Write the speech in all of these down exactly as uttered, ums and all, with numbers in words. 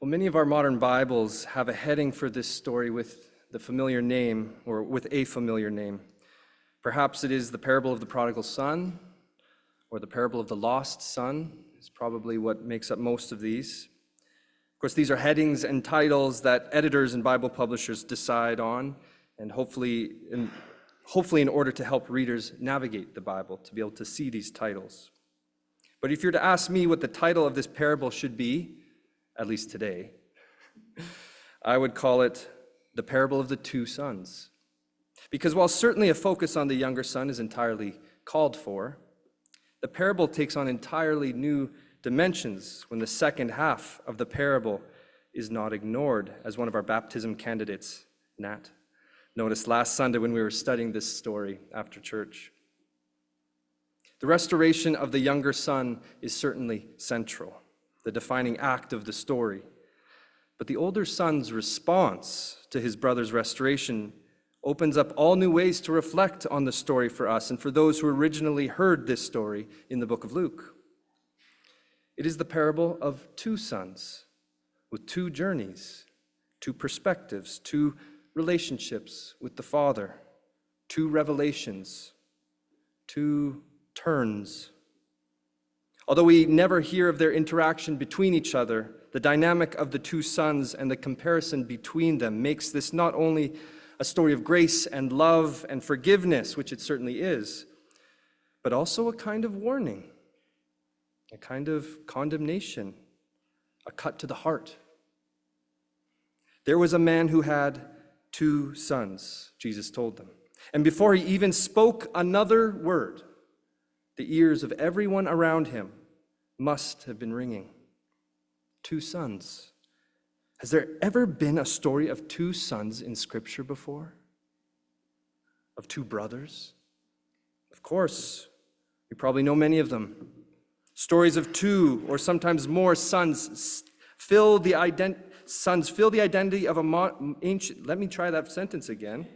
Well, many of our modern Bibles have a heading for this story with the familiar name, or with a familiar name. Perhaps it is the parable of the prodigal son, or the parable of the lost son, is probably what makes up most of these. Of course, these are headings and titles that editors and Bible publishers decide on, and hopefully in, hopefully in order to help readers navigate the Bible, to be able to see these titles. But if you're to ask me what the title of this parable should be, at least today, I would call it the parable of the two sons. Because while certainly a focus on the younger son is entirely called for, the parable takes on entirely new dimensions when the second half of the parable is not ignored, as one of our baptism candidates, Nat, noticed last Sunday when we were studying this story after church. The restoration of the younger son is certainly central, the defining act of the story. But the older son's response to his brother's restoration opens up all new ways to reflect on the story for us and for those who originally heard this story in the book of Luke. It is the parable of two sons with two journeys, two perspectives, two relationships with the Father, two revelations, two turns. Although we never hear of their interaction between each other, the dynamic of the two sons and the comparison between them makes this not only a story of grace and love and forgiveness, which it certainly is, but also a kind of warning, a kind of condemnation, a cut to the heart. There was a man who had two sons, Jesus told them. And before he even spoke another word, the ears of everyone around him must have been ringing. Two sons. Has there ever been a story of two sons in Scripture before? Of two brothers? Of course, you probably know many of them. Stories of two or sometimes more sons fill the ident- sons fill the identity of a mo- ancient. Let me try that sentence again.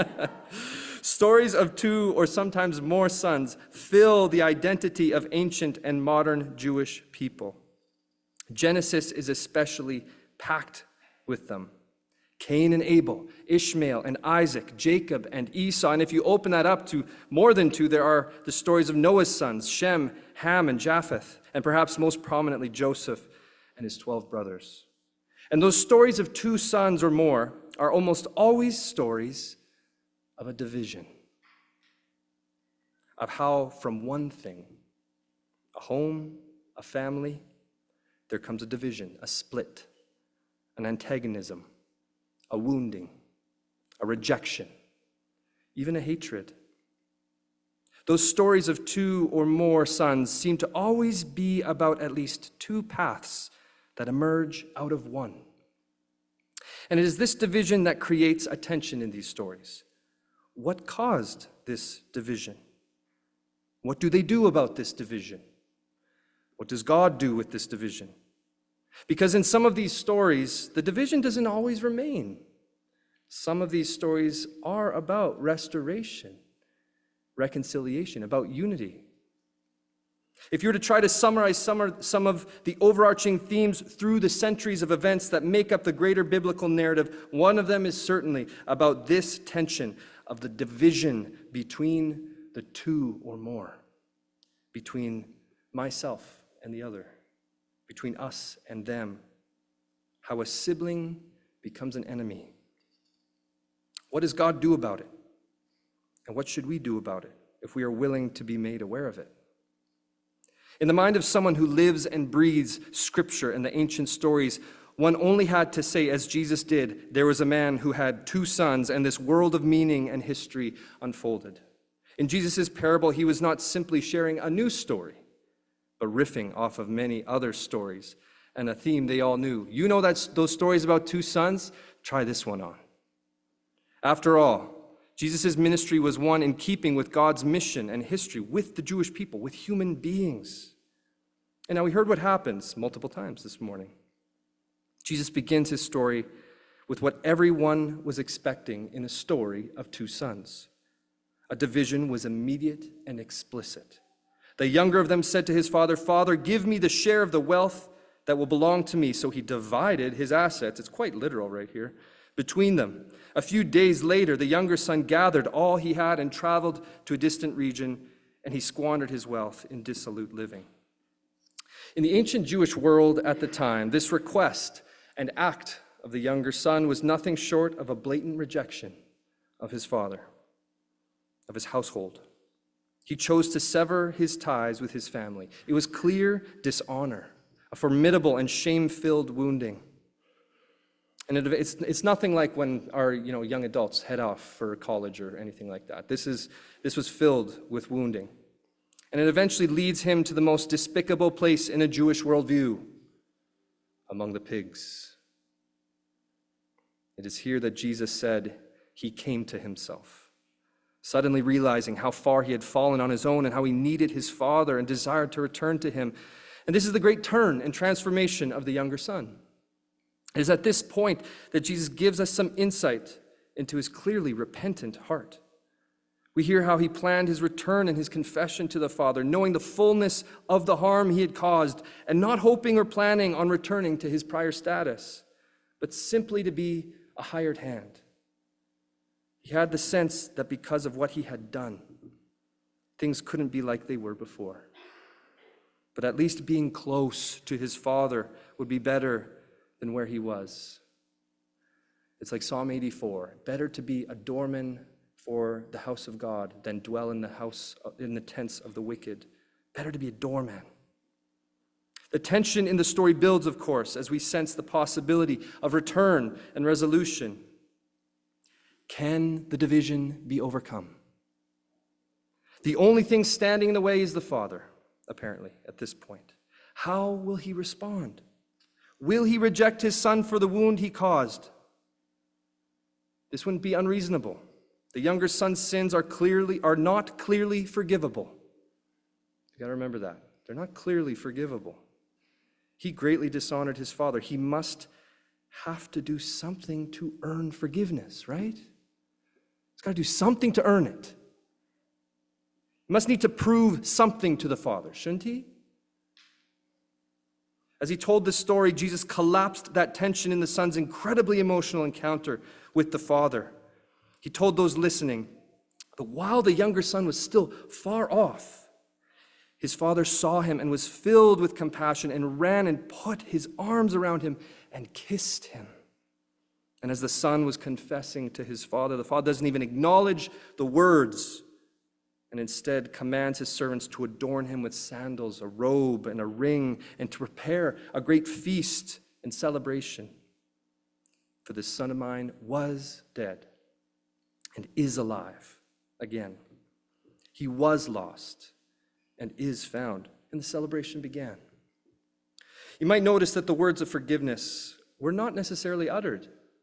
Stories of two or sometimes more sons fill the identity of ancient and modern Jewish people. Genesis is especially packed with them. Cain and Abel, Ishmael and Isaac, Jacob and Esau. And if you open that up to more than two, there are the stories of Noah's sons, Shem, Ham, and Japheth, and perhaps most prominently Joseph and his twelve brothers. And those stories of two sons or more are almost always stories of a division, of how from one thing, a home, a family, there comes a division, a split, an antagonism, a wounding, a rejection, even a hatred. Those stories of two or more sons seem to always be about at least two paths that emerge out of one. And it is this division that creates a tension in these stories. What caused this division? What do they do about this division? What does God do with this division? Because in some of these stories, the division doesn't always remain. Some of these stories are about restoration, reconciliation, about unity. If you were to try to summarize some, some of the overarching themes through the centuries of events that make up the greater biblical narrative, one of them is certainly about this tension of the division between the two or more, between myself and the other, between us and them, how a sibling becomes an enemy. What does God do about it? And what should we do about it if we are willing to be made aware of it? In the mind of someone who lives and breathes Scripture and the ancient stories, one only had to say, as Jesus did, there was a man who had two sons, and this world of meaning and history unfolded. In Jesus' parable, he was not simply sharing a new story, but riffing off of many other stories and a theme they all knew. You know that those stories about two sons? Try this one on. After all, Jesus' ministry was one in keeping with God's mission and history with the Jewish people, with human beings. And now we heard what happens multiple times this morning. Jesus begins his story with what everyone was expecting in a story of two sons. A division was immediate and explicit. The younger of them said to his father, "Father, give me the share of the wealth that will belong to me. So he divided his assets, it's quite literal right here, between them. A few days later, the younger son gathered all he had and traveled to a distant region, and he squandered his wealth in dissolute living. In the ancient Jewish world at the time, this request and act of the younger son was nothing short of a blatant rejection of his father, of his household. He chose to sever his ties with his family. It was clear dishonor, a formidable and shame-filled wounding. And it, it's, it's nothing like when our you know, young adults head off for college or anything like that. This, is, this was filled with wounding. And it eventually leads him to the most despicable place in a Jewish worldview, among the pigs. It is here that Jesus said he came to himself, suddenly realizing how far he had fallen on his own and how he needed his father and desired to return to him. And this is the great turn and transformation of the younger son. It is at this point that Jesus gives us some insight into his clearly repentant heart. We hear how he planned his return and his confession to the Father, knowing the fullness of the harm he had caused and not hoping or planning on returning to his prior status, but simply to be a hired hand. He had the sense that because of what he had done, things couldn't be like they were before. But at least being close to his Father would be better than where he was. It's like Psalm eighty-four, better to be a doorman for the house of God than dwell in the house, in the tents of the wicked. Better to be a doorman. The tension in the story builds, of course, as we sense the possibility of return and resolution. Can the division be overcome? The only thing standing in the way is the Father, apparently, at this point. How will he respond? Will he reject his son for the wound he caused? This wouldn't be unreasonable. The younger son's sins are clearly are not clearly forgivable. You got to remember that. They're not clearly forgivable. He greatly dishonored his father. He must have to do something to earn forgiveness, right? He's got to do something to earn it. He must need to prove something to the Father, shouldn't he? As he told this story, Jesus collapsed that tension in the son's incredibly emotional encounter with the Father. He told those listening that while the younger son was still far off, his father saw him and was filled with compassion and ran and put his arms around him and kissed him. And as the son was confessing to his father, the father doesn't even acknowledge the words and instead commands his servants to adorn him with sandals, a robe, and a ring, and to prepare a great feast and celebration. For this son of mine was dead and is alive again. He was lost and is found. And the celebration began. You might notice that the words of forgiveness were not necessarily uttered,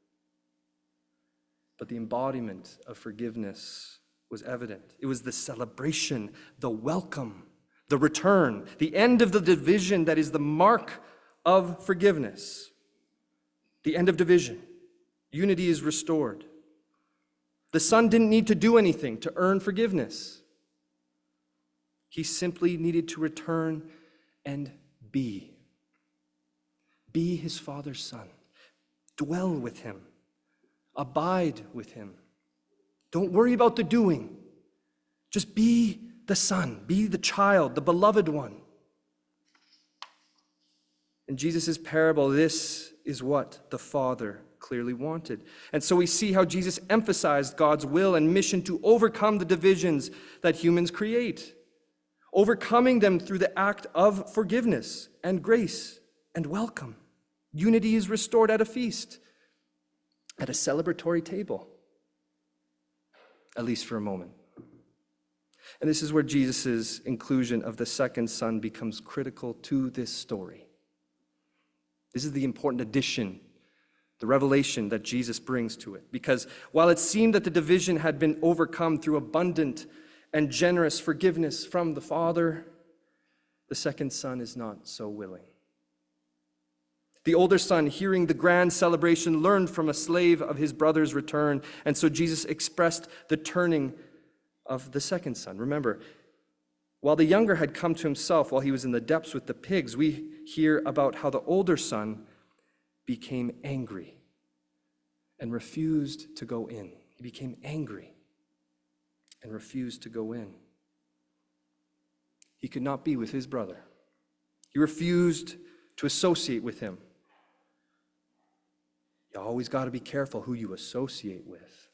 but the embodiment of forgiveness was evident. It was the celebration, the welcome, the return, the end of the division that is the mark of forgiveness. The end of division. Unity is restored. The son didn't need to do anything to earn forgiveness. He simply needed to return and be. Be his father's son. Dwell with him. Abide with him. Don't worry about the doing. Just be the son. Be the child, the beloved one. In Jesus' parable, this is what the Father clearly wanted. And so we see how Jesus emphasized God's will and mission to overcome the divisions that humans create, overcoming them through the act of forgiveness and grace and welcome. Unity is restored at a feast, at a celebratory table, at least for a moment. And this is where Jesus' inclusion of the second son becomes critical to this story. This is the important addition, the revelation that Jesus brings to it. Because while it seemed that the division had been overcome through abundant and generous forgiveness from the Father, the second son is not so willing. The older son, hearing the grand celebration, learned from a slave of his brother's return, and so Jesus expressed the turning of the second son. Remember, While the younger had come to himself while he was in the depths with the pigs, we hear about how the older son became angry and refused to go in. He became angry and refused to go in. He could not be with his brother. He refused to associate with him. You always got to be careful who you associate with.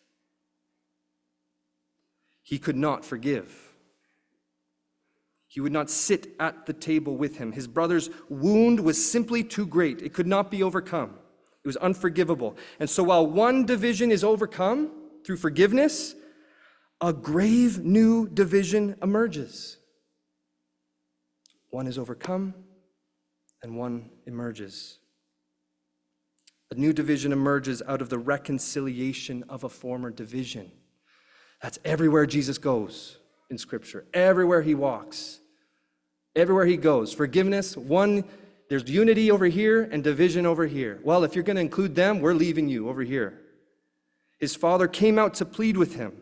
He could not forgive. He would not sit at the table with him. His brother's wound was simply too great. It could not be overcome. It was unforgivable. And so while one division is overcome through forgiveness, a grave new division emerges. One is overcome and one emerges. A new division emerges out of the reconciliation of a former division. That's everywhere Jesus goes in Scripture. Everywhere he walks. Everywhere he goes. Forgiveness, one, there's unity over here and division over here. Well, if you're going to include them, we're leaving you over here. His father came out to plead with him.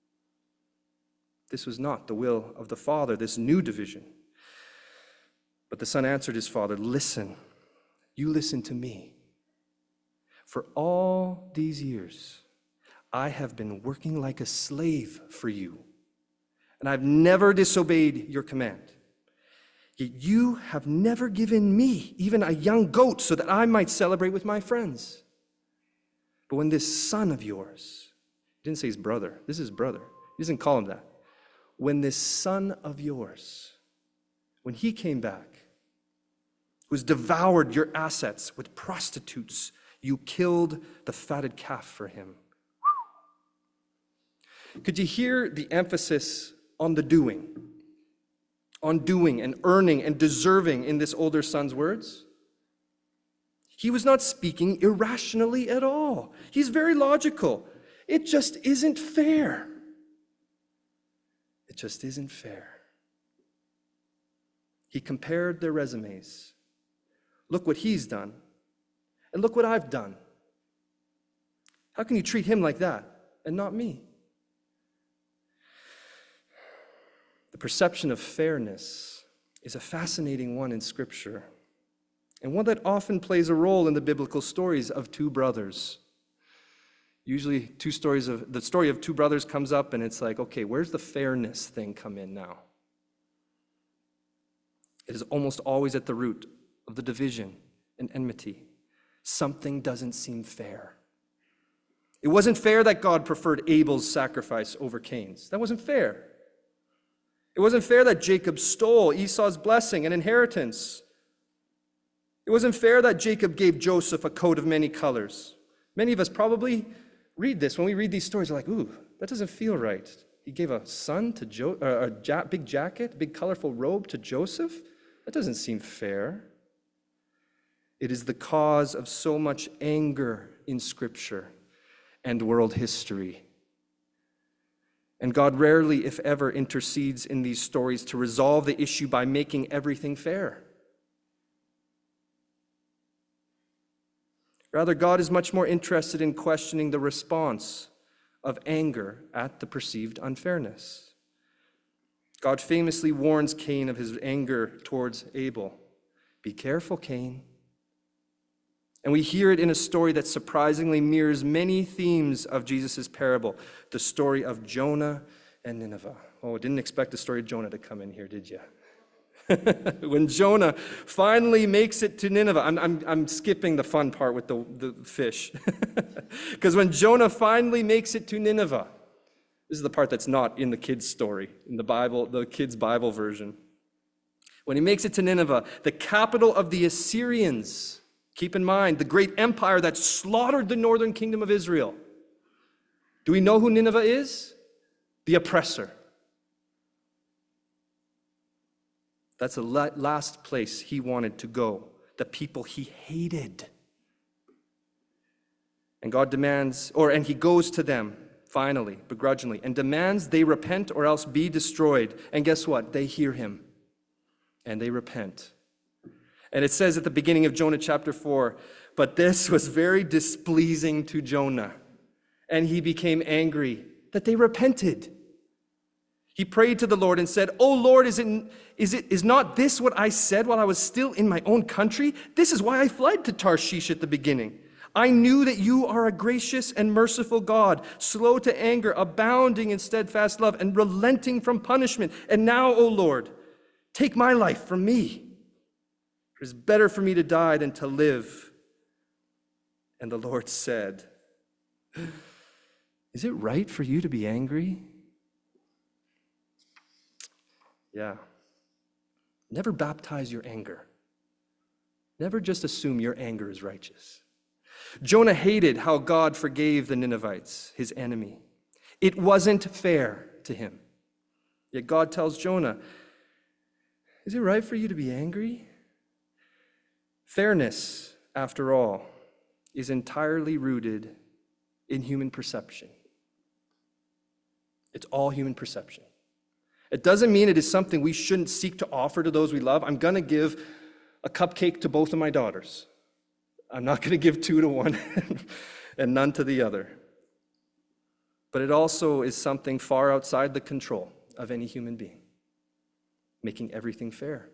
This was not the will of the Father, this new division. But the son answered his father, listen, you listen to me. For all these years, I have been working like a slave for you, and I've never disobeyed your command. Yet you have never given me even a young goat so that I might celebrate with my friends. But when this son of yours, he didn't say his brother, this is his brother. He doesn't call him that. When this son of yours, when he came back, who's devoured your assets with prostitutes, you killed the fatted calf for him. Could you hear the emphasis on the doing? On doing and earning and deserving in this older son's words? He was not speaking irrationally at all. He's very logical. It just isn't fair. It just isn't fair. He compared their resumes. Look what he's done, and look what I've done. How can you treat him like that and not me? The perception of fairness is a fascinating one in Scripture, and one that often plays a role in the biblical stories of two brothers. Usually two stories of the story of two brothers comes up, and it's like, okay, where's the fairness thing come in now? It is almost always at the root of the division and enmity. Something doesn't seem fair. It wasn't fair that God preferred Abel's sacrifice over Cain's. That wasn't fair. It wasn't fair that Jacob stole Esau's blessing and inheritance. It wasn't fair that Jacob gave Joseph a coat of many colors. Many of us probably read this. When we read these stories, we're like, ooh, that doesn't feel right. He gave a son to jo- uh, a ja- big jacket, big colorful robe to Joseph? That doesn't seem fair. It is the cause of so much anger in Scripture and world history. And God rarely, if ever, intercedes in these stories to resolve the issue by making everything fair. Rather, God is much more interested in questioning the response of anger at the perceived unfairness. God famously warns Cain of his anger towards Abel. Be careful, Cain. And we hear it in a story that surprisingly mirrors many themes of Jesus' parable, the story of Jonah and Nineveh. Oh, I didn't expect the story of Jonah to come in here, did you? When Jonah finally makes it to Nineveh, I'm, I'm, I'm skipping the fun part with the, the fish. Because when Jonah finally makes it to Nineveh, this is the part that's not in the kids' story, in the Bible, the kids' Bible version. When he makes it to Nineveh, the capital of the Assyrians, keep in mind, the great empire that slaughtered the northern kingdom of Israel. Do we know who Nineveh is? The oppressor. That's the last place he wanted to go, the people he hated. And God demands, or and he goes to them, finally, begrudgingly, and demands they repent or else be destroyed. And guess what? They hear him, and they repent. And it says at the beginning of Jonah chapter four, but this was very displeasing to Jonah, and he became angry that they repented. He prayed to the Lord and said, "Oh Lord, is it, is it, is not this what I said while I was still in my own country? This is why I fled to Tarshish at the beginning. I knew that you are a gracious and merciful God, slow to anger, abounding in steadfast love, and relenting from punishment. And now, O Lord, take my life from me. It is better for me to die than to live." And the Lord said, "Is it right for you to be angry?" Yeah. Never baptize your anger. Never just assume your anger is righteous. Jonah hated how God forgave the Ninevites, his enemy. It wasn't fair to him. Yet God tells Jonah, "Is it right for you to be angry?" Fairness, after all, is entirely rooted in human perception. It's all human perception. It doesn't mean it is something we shouldn't seek to offer to those we love. I'm going to give a cupcake to both of my daughters. I'm not going to give two to one and none to the other. But it also is something far outside the control of any human being, making everything fair.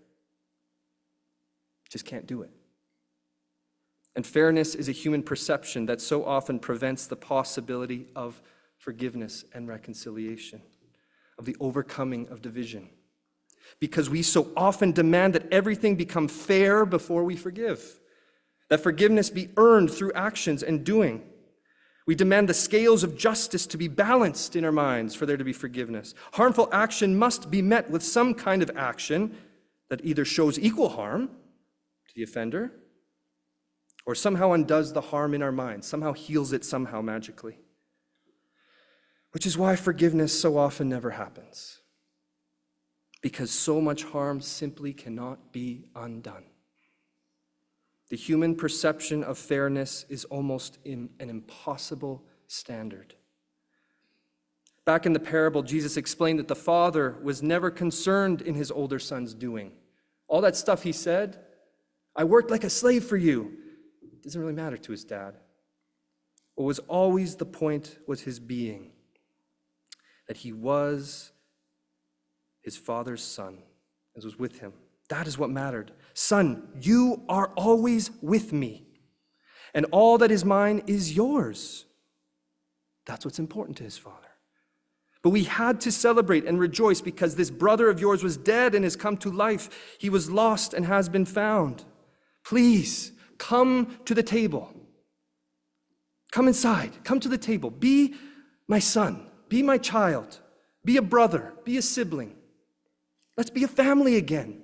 Just can't do it. And fairness is a human perception that so often prevents the possibility of forgiveness and reconciliation, of the overcoming of division. Because we so often demand that everything become fair before we forgive, that forgiveness be earned through actions and doing. We demand the scales of justice to be balanced in our minds for there to be forgiveness. Harmful action must be met with some kind of action that either shows equal harm to the offender or somehow undoes the harm in our minds, somehow heals it somehow magically. Which is why forgiveness so often never happens. Because so much harm simply cannot be undone. The human perception of fairness is almost in an impossible standard. Back in the parable, Jesus explained that the father was never concerned in his older son's doing. All that stuff he said, "I worked like a slave for you," doesn't really matter to his dad. What was always the point was his being. That he was his father's son, and was with him. That is what mattered. "Son, you are always with me, and all that is mine is yours." That's what's important to his father. But we had to celebrate and rejoice because this brother of yours was dead and has come to life. He was lost and has been found. Please, come to the table. Come inside. Come to the table. Be my son. Be my child. Be a brother. Be a sibling. Let's be a family again.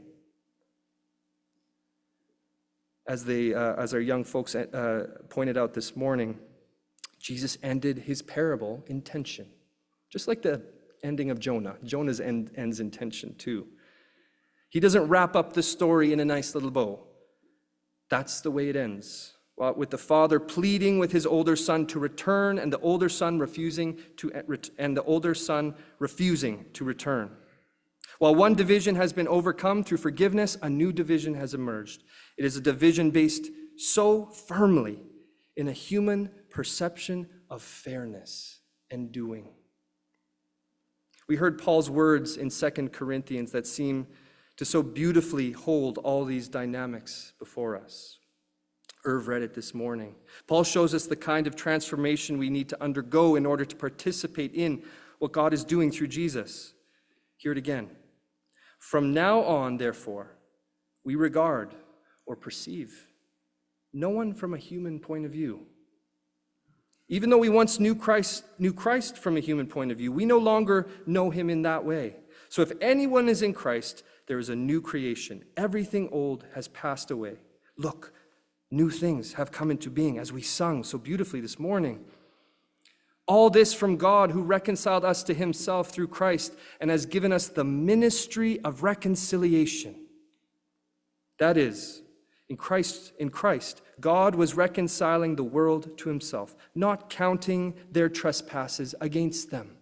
As they, uh, as our young folks uh, pointed out this morning, Jesus ended his parable in tension, just like the ending of Jonah. Jonah's end ends in tension too. He doesn't wrap up the story in a nice little bow. That's the way it ends. Well, with the father pleading with his older son to return, and the older son refusing to, and the older son refusing to return. While one division has been overcome through forgiveness, a new division has emerged. It is a division based so firmly in a human perception of fairness and doing. We heard Paul's words in Second Corinthians that seem to so beautifully hold all these dynamics before us. Irv read it this morning. Paul shows us the kind of transformation we need to undergo in order to participate in what God is doing through Jesus. Hear it again. From now on, therefore, we regard or perceive no one from a human point of view. Even though we once knew Christ, knew Christ from a human point of view, we no longer know him in that way. So if anyone is in Christ, there is a new creation. Everything old has passed away. Look, new things have come into being, as we sung so beautifully this morning. All this from God, who reconciled us to himself through Christ and has given us the ministry of reconciliation. That is, in Christ, in Christ, God was reconciling the world to himself, not counting their trespasses against them,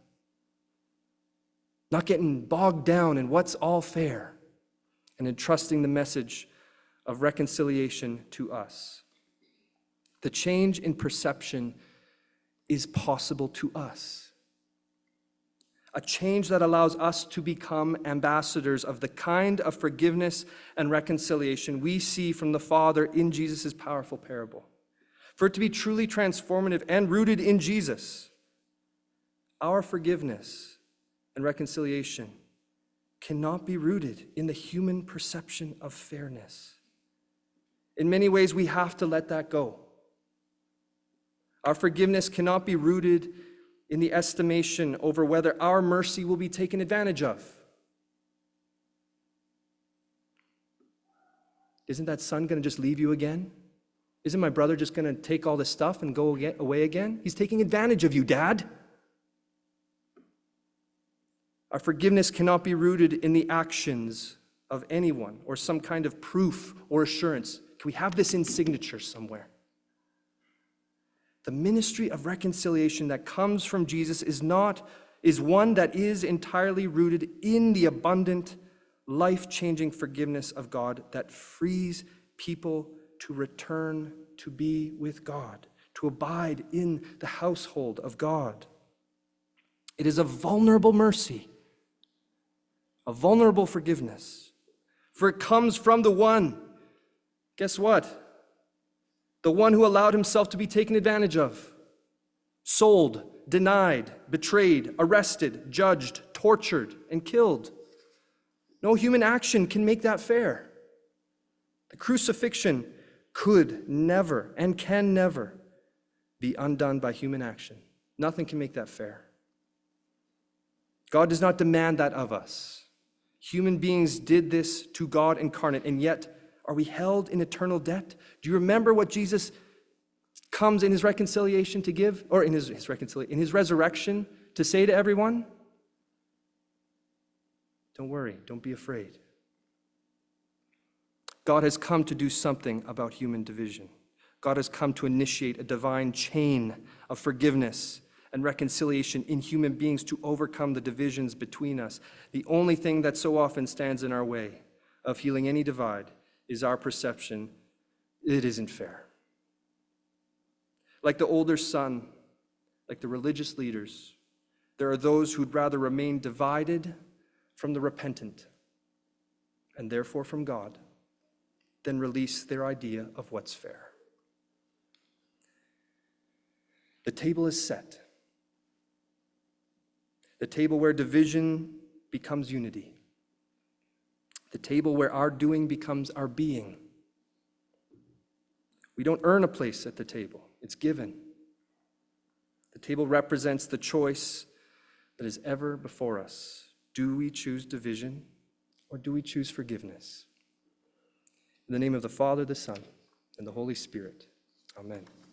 not getting bogged down in what's all fair, and entrusting the message of reconciliation to us. The change in perception is possible to us. a change that allows us to become ambassadors of the kind of forgiveness and reconciliation we see from the Father in Jesus' powerful parable. For it to be truly transformative and rooted in Jesus, our forgiveness and reconciliation cannot be rooted in the human perception of fairness. In many ways, we have to let that go. Our forgiveness cannot be rooted in the estimation over whether our mercy will be taken advantage of. Isn't that son going to just leave you again? Isn't my brother just going to take all this stuff and go away again? He's taking advantage of you, Dad. Our forgiveness cannot be rooted in the actions of anyone or some kind of proof or assurance. Can we have this in signature somewhere? The ministry of reconciliation that comes from Jesus is not, is one that is entirely rooted in the abundant, life-changing forgiveness of God that frees people to return to be with God, to abide in the household of God. It is a vulnerable mercy, a vulnerable forgiveness, for it comes from the one, guess what? The one who allowed himself to be taken advantage of, sold, denied, betrayed, arrested, judged, tortured, and killed. No human action can make that fair. The crucifixion could never and can never be undone by human action. Nothing can make that fair. God does not demand that of us. Human beings did this to God incarnate, and yet are we held in eternal debt? Do you remember what Jesus comes in his reconciliation to give, or in his, his reconciliation, in his resurrection to say to everyone? Don't worry, don't be afraid. God has come to do something about human division. God has come to initiate a divine chain of forgiveness and reconciliation in human beings to overcome the divisions between us. The only thing that so often stands in our way of healing any divide is our perception it isn't fair. Like the older son, like the religious leaders, there are those who'd rather remain divided from the repentant, and therefore from God, than release their idea of what's fair. The table is set. The table where division becomes unity. The table where our doing becomes our being. We don't earn a place at the table. It's given. The table represents the choice that is ever before us. Do we choose division or do we choose forgiveness? In the name of the Father, the Son, and the Holy Spirit. Amen.